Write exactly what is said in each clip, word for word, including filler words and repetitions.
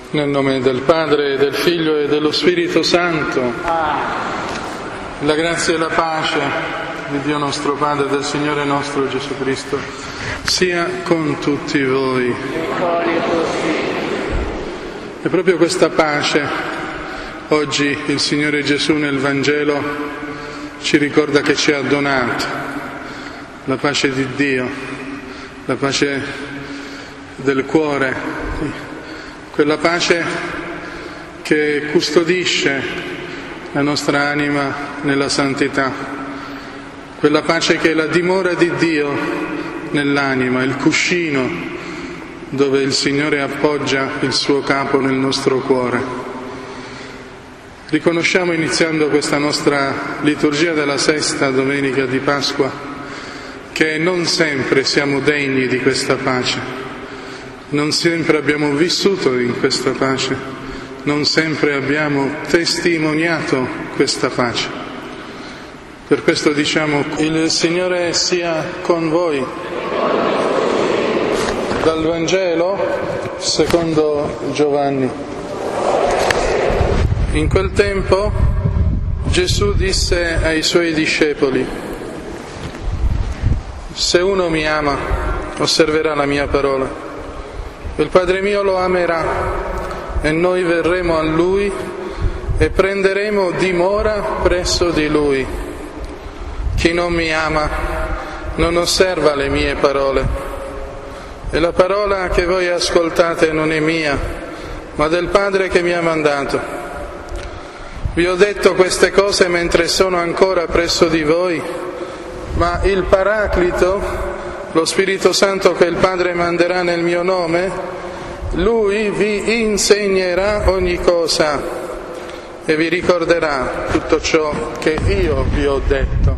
Nel nome del Padre, del Figlio e dello Spirito Santo, la grazia e la pace di Dio nostro Padre e del Signore nostro Gesù Cristo sia con tutti voi. E proprio questa pace, oggi il Signore Gesù nel Vangelo ci ricorda che ci ha donato, la pace di Dio, la pace del cuore, quella pace che custodisce la nostra anima nella santità, quella pace che è la dimora di Dio nell'anima, il cuscino dove il Signore appoggia il suo capo nel nostro cuore. Riconosciamo, iniziando questa nostra liturgia della sesta domenica di Pasqua, che non sempre siamo degni di questa pace. Non sempre abbiamo vissuto in questa pace, non sempre abbiamo testimoniato questa pace. Per questo diciamo: il Signore sia con voi. Dal Vangelo secondo Giovanni. In quel tempo Gesù disse ai Suoi discepoli: se uno mi ama, osserverà la mia parola. Il Padre mio lo amerà e noi verremo a Lui e prenderemo dimora presso di Lui. Chi non mi ama non osserva le mie parole. E la parola che voi ascoltate non è mia, ma del Padre che mi ha mandato. Vi ho detto queste cose mentre sono ancora presso di voi, ma il Paraclito, lo Spirito Santo che il Padre manderà nel mio nome, Lui vi insegnerà ogni cosa e vi ricorderà tutto ciò che io vi ho detto.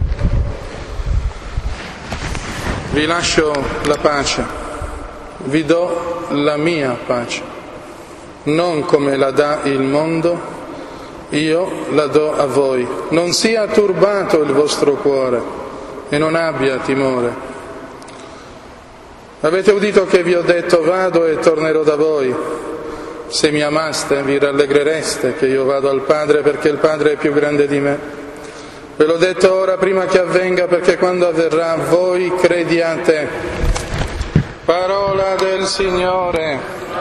Vi lascio la pace, vi do la mia pace, non come la dà il mondo, io la do a voi. Non sia turbato il vostro cuore e non abbia timore. Avete udito che vi ho detto: vado e tornerò da voi. Se mi amaste vi rallegrereste che io vado al Padre, perché il Padre è più grande di me. Ve l'ho detto ora prima che avvenga, perché quando avverrà voi crediate. Parola del Signore.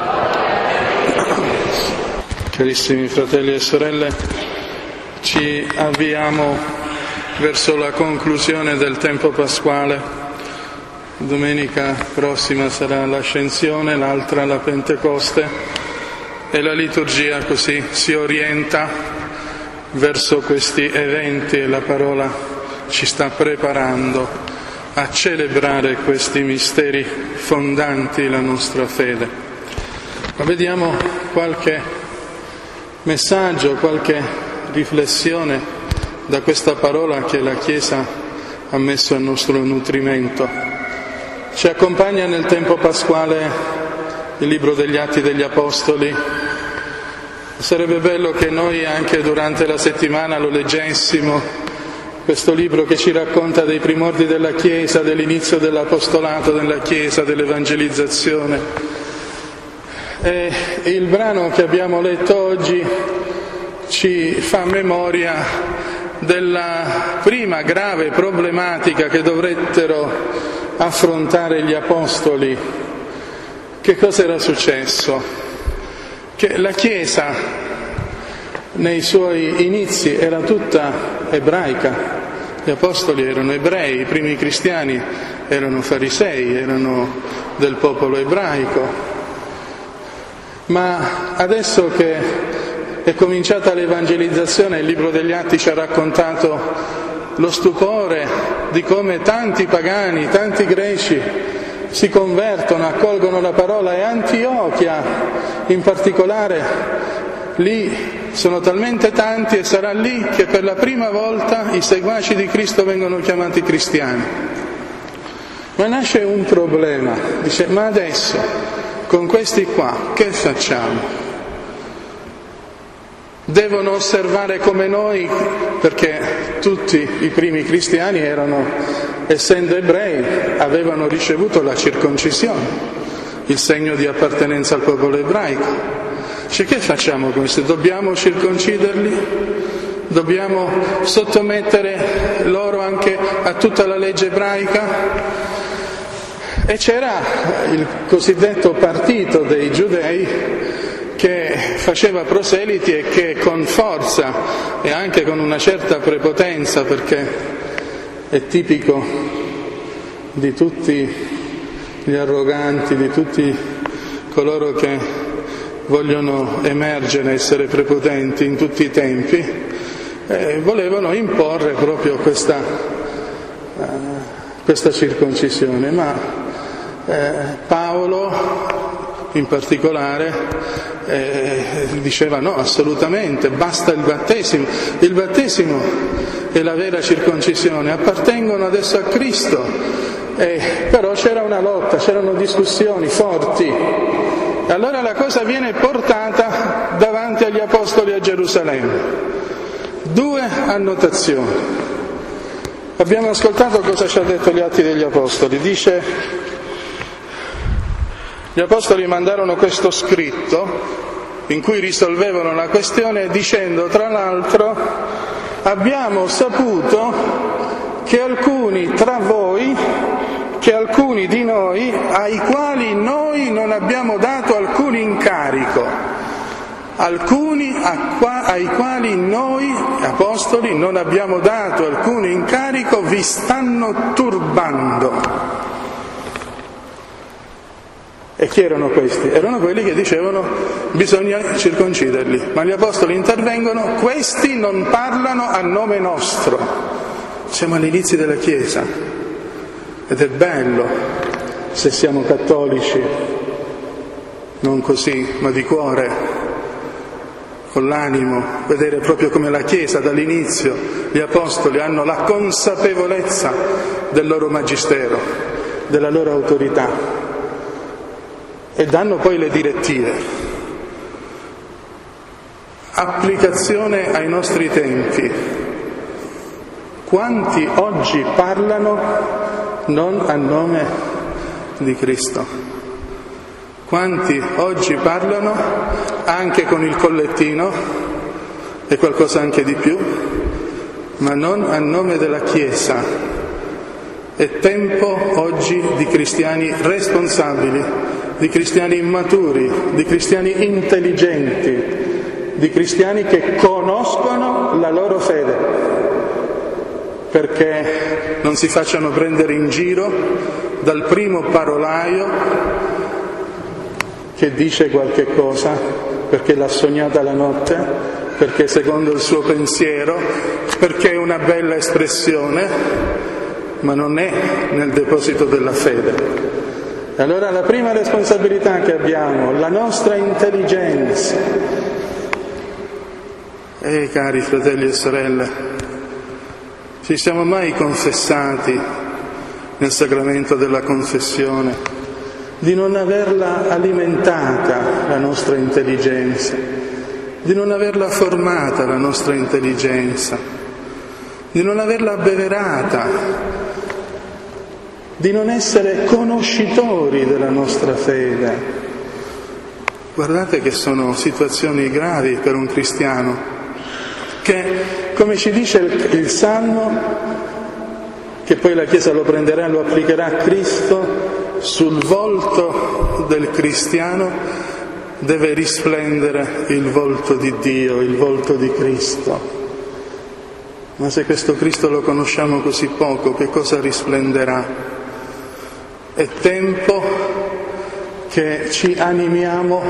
Carissimi fratelli e sorelle, ci avviamo verso la conclusione del tempo pasquale. Domenica prossima sarà l'Ascensione, l'altra la Pentecoste, e la liturgia così si orienta verso questi eventi e la parola ci sta preparando a celebrare questi misteri fondanti la nostra fede. Ma vediamo qualche messaggio, qualche riflessione da questa parola che la Chiesa ha messo a nostro nutrimento. Ci accompagna nel tempo pasquale il libro degli Atti degli Apostoli. Sarebbe bello che noi anche durante la settimana lo leggessimo, questo libro che ci racconta dei primordi della Chiesa, dell'inizio dell'apostolato della Chiesa, dell'evangelizzazione. E il brano che abbiamo letto oggi ci fa memoria della prima grave problematica che dovettero affrontare gli apostoli. Che cosa era successo? Che la Chiesa nei suoi inizi era tutta ebraica, gli apostoli erano ebrei, i primi cristiani erano farisei, erano del popolo ebraico. Ma adesso che è cominciata l'evangelizzazione, il libro degli Atti ci ha raccontato lo stupore di come tanti pagani, tanti greci si convertono, accolgono la parola, e Antiochia in particolare, lì sono talmente tanti e sarà lì che per la prima volta i seguaci di Cristo vengono chiamati cristiani. Ma nasce un problema, dice: ma adesso con questi qua che facciamo? Devono osservare come noi, perché tutti i primi cristiani erano, essendo ebrei, avevano ricevuto la circoncisione, il segno di appartenenza al popolo ebraico. Cioè, che facciamo con questo? Dobbiamo circonciderli? Dobbiamo sottomettere loro anche a tutta la legge ebraica? E c'era il cosiddetto partito dei giudei che faceva proseliti e che con forza e anche con una certa prepotenza, perché è tipico di tutti gli arroganti, di tutti coloro che vogliono emergere, essere prepotenti in tutti i tempi, eh, volevano imporre proprio questa, uh, questa circoncisione. Ma eh, Paolo in particolare eh, diceva no, assolutamente, basta il battesimo. Il battesimo e la vera circoncisione appartengono adesso a Cristo, eh, però c'era una lotta, c'erano discussioni forti. Allora la cosa viene portata davanti agli apostoli a Gerusalemme. Due annotazioni. Abbiamo ascoltato cosa ci ha detto gli Atti degli Apostoli. Dice: gli apostoli mandarono questo scritto in cui risolvevano la questione dicendo, tra l'altro, abbiamo saputo che alcuni tra voi, che alcuni di noi, ai quali noi non abbiamo dato alcun incarico, alcuni ai quali noi, apostoli, non abbiamo dato alcun incarico, vi stanno turbando. E chi erano questi? Erano quelli che dicevano bisogna circonciderli, ma gli apostoli intervengono, questi non parlano a nome nostro. Siamo agli inizi della Chiesa ed è bello se siamo cattolici, non così, ma di cuore, con l'animo, vedere proprio come la Chiesa dall'inizio, gli apostoli hanno la consapevolezza del loro magistero, della loro autorità, e danno poi le direttive. Applicazione ai nostri tempi. Quanti oggi parlano non a nome di Cristo? Quanti oggi parlano anche con il collettino e qualcosa anche di più, ma non a nome della Chiesa? È tempo oggi di cristiani responsabili, di cristiani immaturi, di cristiani intelligenti, di cristiani che conoscono la loro fede, perché non si facciano prendere in giro dal primo parolaio che dice qualche cosa perché l'ha sognata la notte, perché secondo il suo pensiero, perché è una bella espressione, ma non è nel deposito della fede. Allora la prima responsabilità che abbiamo, la nostra intelligenza. E cari fratelli e sorelle, ci siamo mai confessati nel sacramento della confessione di non averla alimentata la nostra intelligenza, di non averla formata la nostra intelligenza, di non averla abbeverata, di non essere conoscitori della nostra fede? Guardate che sono situazioni gravi per un cristiano, che, come ci dice il, il Salmo, che poi la Chiesa lo prenderà e lo applicherà a Cristo, sul volto del cristiano deve risplendere il volto di Dio, il volto di Cristo. Ma se questo Cristo lo conosciamo così poco, che cosa risplenderà? È tempo che ci animiamo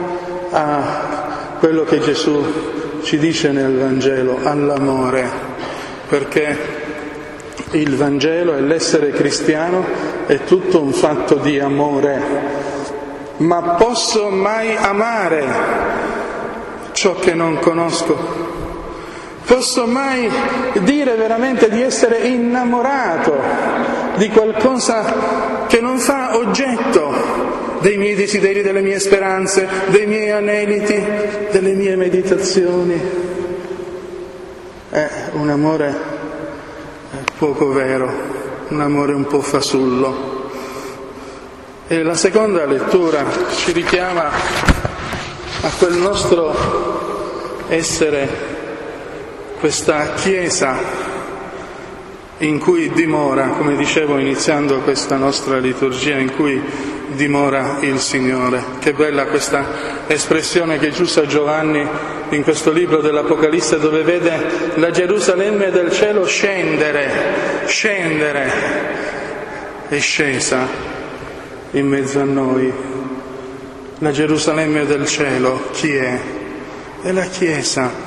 a quello che Gesù ci dice nel Vangelo, all'amore, perché il Vangelo e l'essere cristiano è tutto un fatto di amore. Ma posso mai amare ciò che non conosco? Posso mai dire veramente di essere innamorato di qualcosa che non fa oggetto dei miei desideri, delle mie speranze, dei miei aneliti, delle mie meditazioni? È un amore poco vero, un amore un po' fasullo. E la seconda lettura ci richiama a quel nostro essere, questa Chiesa in cui dimora, come dicevo iniziando questa nostra liturgia, in cui dimora il Signore. Che bella questa espressione che usa Giovanni in questo libro dell'Apocalisse, dove vede la Gerusalemme del cielo scendere, scendere, è scesa in mezzo a noi. La Gerusalemme del cielo chi è? È la Chiesa,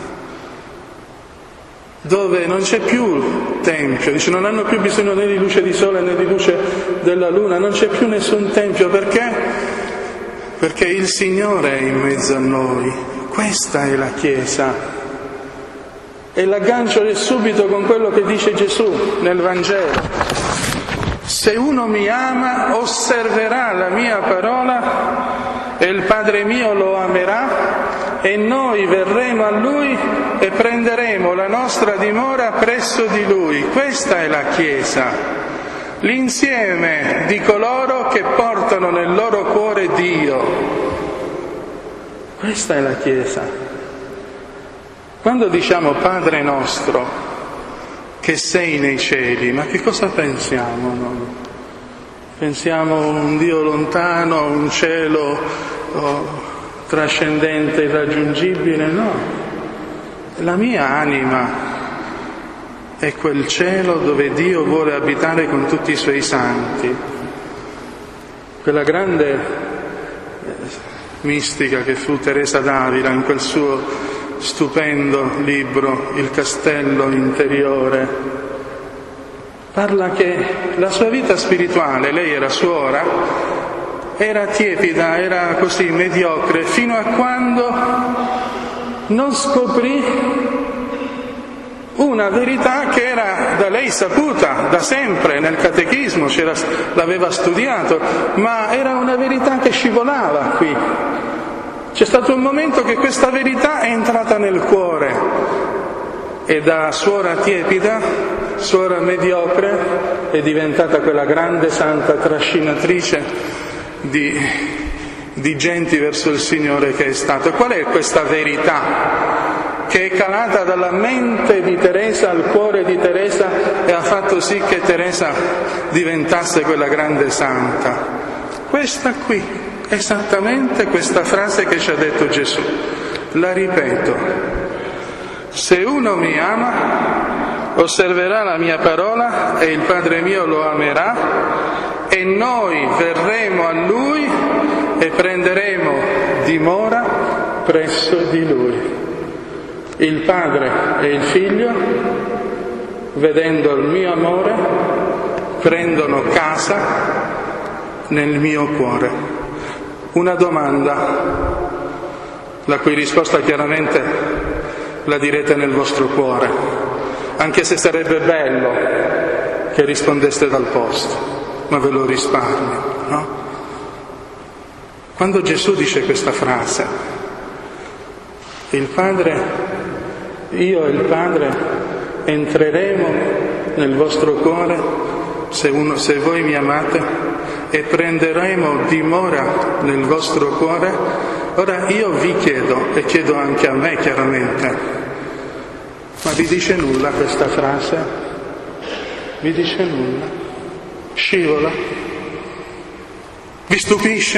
dove non c'è più tempio, dice non hanno più bisogno né di luce di sole né di luce della luna, non c'è più nessun tempio, perché? Perché il Signore è in mezzo a noi, questa è la Chiesa. E l'aggancio è subito con quello che dice Gesù nel Vangelo: se uno mi ama osserverà la mia parola e il Padre mio lo amerà e noi verremo a Lui e prenderemo la nostra dimora presso di Lui. Questa è la Chiesa, l'insieme di coloro che portano nel loro cuore Dio. Questa è la Chiesa. Quando diciamo Padre nostro che sei nei cieli, ma che cosa pensiamo noi? Pensiamo a un Dio lontano, un cielo oh, trascendente, irraggiungibile? No. La mia anima è quel cielo dove Dio vuole abitare con tutti i suoi santi. Quella grande mistica che fu Teresa d'Avila in quel suo stupendo libro Il castello interiore, parla che la sua vita spirituale, lei era suora, era tiepida, era così mediocre, fino a quando non scoprì una verità che era da lei saputa da sempre, nel catechismo c'era, l'aveva studiato, ma era una verità che scivolava qui. C'è stato un momento che questa verità è entrata nel cuore e da suora tiepida, suora mediocre, è diventata quella grande santa trascinatrice di, di genti verso il Signore che è stato. Qual è questa verità che è calata dalla mente di Teresa al cuore di Teresa e ha fatto sì che Teresa diventasse quella grande santa? Questa qui, esattamente questa frase che ci ha detto Gesù. La ripeto: se uno mi ama osserverà la mia parola e il Padre mio lo amerà e noi verremo a Lui e prenderemo dimora presso di Lui. Il Padre e il Figlio, vedendo il mio amore, prendono casa nel mio cuore. Una domanda, la cui risposta chiaramente la direte nel vostro cuore, anche se sarebbe bello che rispondeste dal posto, ma ve lo risparmio, no? Quando Gesù dice questa frase, il Padre, io e il Padre entreremo nel vostro cuore se, uno, se voi mi amate e prenderemo dimora nel vostro cuore. Ora io vi chiedo, e chiedo anche a me chiaramente, ma vi dice nulla questa frase? Vi dice nulla? Scivola? Vi stupisce?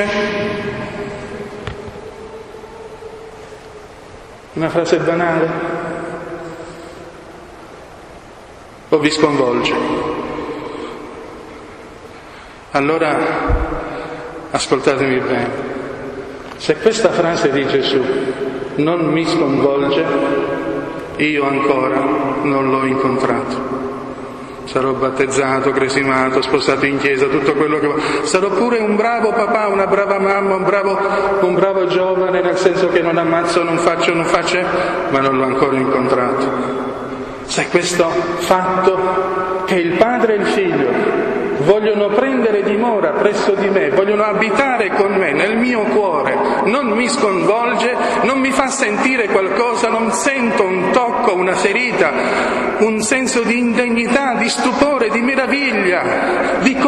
Una frase banale? O vi sconvolge? Allora, ascoltatemi bene, se questa frase di Gesù non mi sconvolge, io ancora non l'ho incontrato. Sarò battezzato, cresimato, sposato in chiesa, tutto quello che vuoi. Sarò pure un bravo papà, una brava mamma, un bravo, un bravo giovane, nel senso che non ammazzo, non faccio, non faccio, ma non l'ho ancora incontrato. Se questo fatto che il Padre e il Figlio vogliono prendere dimora presso di me, vogliono abitare con me nel mio cuore, non mi sconvolge, non mi fa sentire qualcosa, non sento un tocco, una ferita, un senso di indegnità, di stupore, di meraviglia, di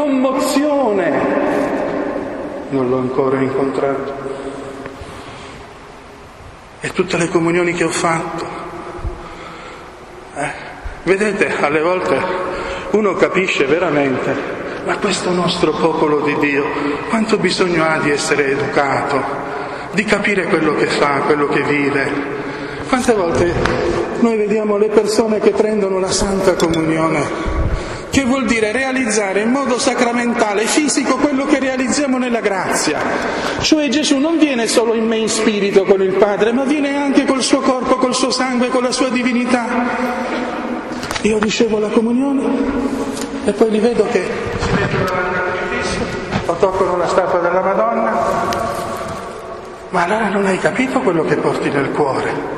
commozione. Non l'ho ancora incontrato. e tutte le comunioni che ho fatto. Eh? Vedete, alle volte uno capisce veramente, ma questo nostro popolo di Dio, quanto bisogno ha di essere educato, di capire quello che fa, quello che vive. Quante volte noi vediamo le persone che prendono la Santa Comunione, che vuol dire realizzare in modo sacramentale, fisico, quello che realizziamo nella grazia. Cioè Gesù non viene solo in me in spirito con il Padre, ma viene anche col suo corpo, col suo sangue, con la sua divinità. Io ricevo la comunione e poi li vedo che si mettono davanti al crocifisso o toccano la statua della Madonna. Ma allora non hai capito quello che porti nel cuore.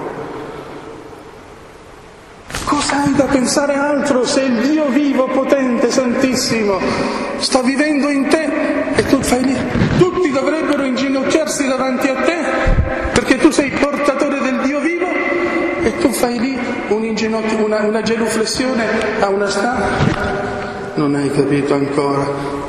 Cosa hai da pensare altro se il Dio vivo, potente, santissimo sta vivendo in te e tu fai lì? Tutti dovrebbero inginocchiarsi davanti a te perché tu sei portatore del Dio vivo e tu fai lì un inginocchio, una, una genuflessione a una statua? Non hai capito ancora.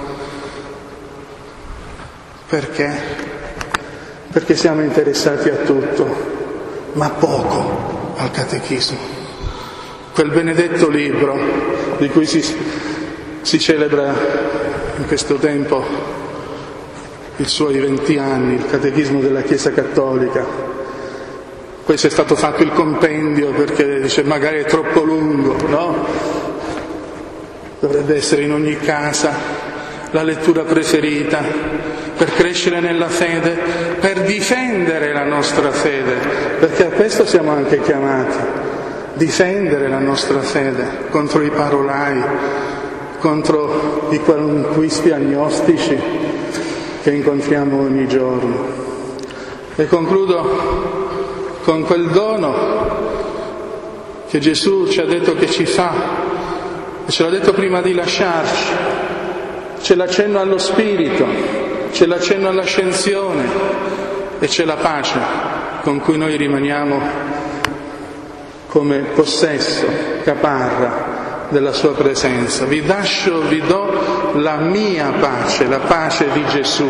Perché? Perché siamo interessati a tutto, ma poco al catechismo. Quel benedetto libro di cui si, si celebra in questo tempo i suoi venti anni, il Catechismo della Chiesa Cattolica. Questo è stato fatto il compendio perché dice magari è troppo lungo, no? Dovrebbe essere in ogni casa la lettura preferita per crescere nella fede, per difendere la nostra fede, perché a questo siamo anche chiamati. Difendere la nostra fede contro i parolai, contro i qualunquisti agnostici che incontriamo ogni giorno. E concludo con quel dono che Gesù ci ha detto che ci fa, e ce l'ha detto prima di lasciarci. C'è l'accenno allo Spirito, c'è l'accenno all'ascensione e c'è la pace con cui noi rimaniamo come possesso, caparra della sua presenza. Vi lascio, vi do la mia pace, la pace di Gesù.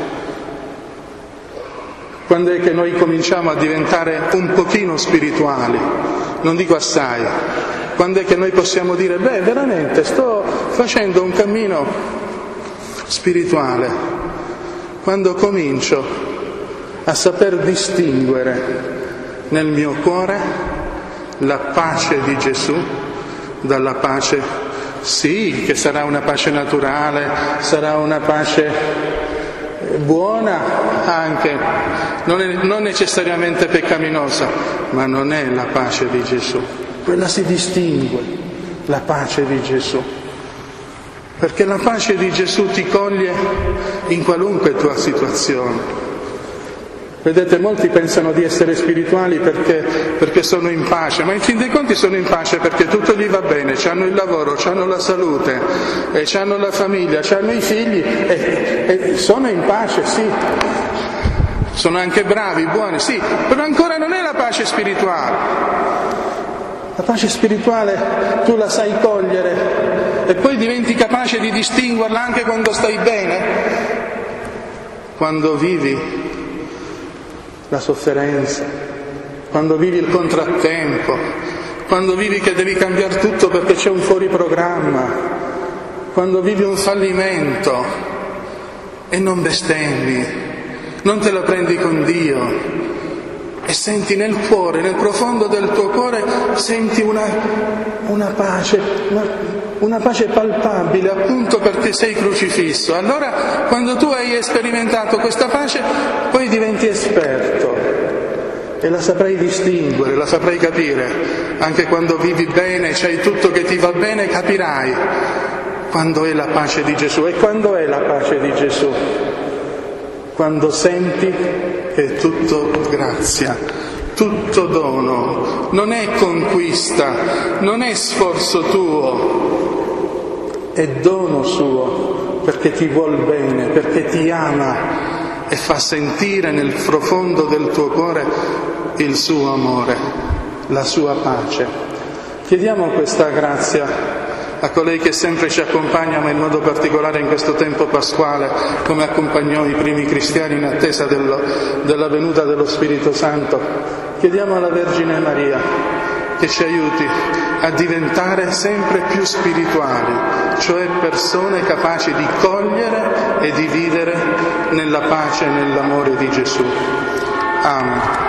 Quando è che noi cominciamo a diventare un pochino spirituali? Non dico assai. Quando è che noi possiamo dire, beh, veramente sto facendo un cammino spirituale? Quando comincio a saper distinguere nel mio cuore la pace di Gesù dalla pace, sì, che sarà una pace naturale, sarà una pace buona anche, non, è, non necessariamente peccaminosa, ma non è la pace di Gesù. Quella si distingue, la pace di Gesù. Perché la pace di Gesù ti coglie in qualunque tua situazione. Vedete, molti pensano di essere spirituali perché, perché sono in pace, ma in fin dei conti sono in pace perché tutto gli va bene, hanno il lavoro, hanno la salute, e hanno la famiglia, hanno i figli e, e sono in pace, sì. Sono anche bravi, buoni, sì, però ancora non è la pace spirituale. La pace spirituale tu la sai cogliere e poi diventi capace di distinguerla anche quando stai bene, quando vivi la sofferenza, quando vivi il contrattempo, quando vivi che devi cambiare tutto perché c'è un fuori programma, quando vivi un fallimento e non bestemmi, non te la prendi con Dio e senti nel cuore, nel profondo del tuo cuore, senti una, una pace, una, una pace palpabile appunto perché sei crocifisso. Allora quando tu hai sperimentato questa pace poi diventi esperto e la saprai distinguere, la saprai capire. Anche quando vivi bene, c'hai tutto che ti va bene, capirai quando è la pace di Gesù. E quando è la pace di Gesù? Quando senti che è tutto grazia, tutto dono, non è conquista, non è sforzo tuo, è dono suo, perché ti vuol bene, perché ti ama e fa sentire nel profondo del tuo cuore il suo amore, la sua pace. Chiediamo questa grazia a colei che sempre ci accompagna, ma in modo particolare in questo tempo pasquale, come accompagnò i primi cristiani in attesa dello, della venuta dello Spirito Santo, chiediamo alla Vergine Maria che ci aiuti a diventare sempre più spirituali, cioè persone capaci di cogliere e di vivere nella pace e nell'amore di Gesù. Amen.